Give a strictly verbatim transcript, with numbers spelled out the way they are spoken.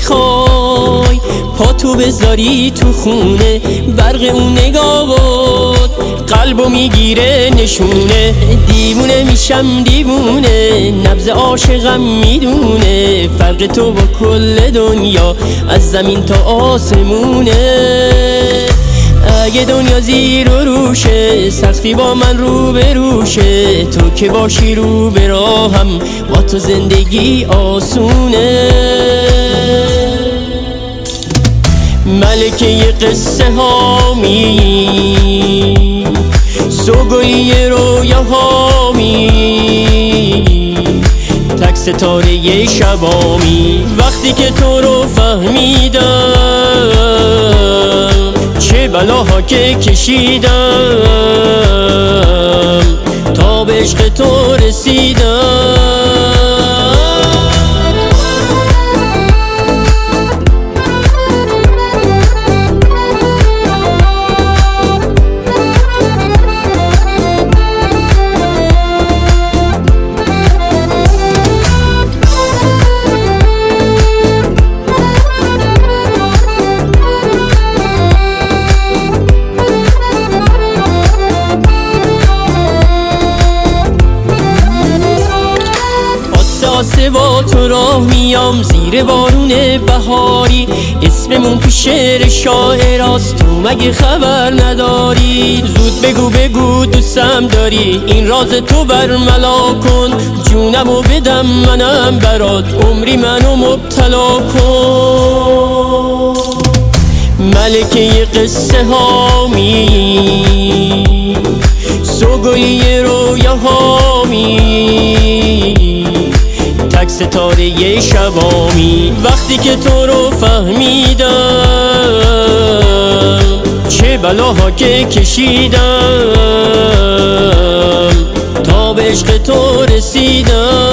میخوای پا تو بذاری تو خونه، برق اون نگاه بود قلبو میگیره نشونه. دیوونه میشم دیوونه، نبض عاشقم میدونه، فرق تو با کل دنیا از زمین تا آسمونه. اگه دنیا زیر و روشه، سختی با من رو به روشه، تو که باشی رو به راهم با تو زندگی آسونه. ملکه قصه هامی، سوگلی رویاهامی، تک ستاره شبامی. وقتی که تو رو فهمیدم چه بلاها که کشیدم تا به عشق تو رسیدم. آسه با تو راه میام زیر بارون بهاری، اسممون تو شعر شاعراست، تو مگه خبر نداری؟ زود بگو بگو دوستم داری، این راز تو برملا کن، جونمو بدم منم برات، عمری منو مبتلا کن. ملکه قصه هامی، سوگلی رویاهامی، تک ستاره شبامی. وقتی که تو رو فهمیدم چه بلاها که کشیدم تا به عشق تو رسیدم.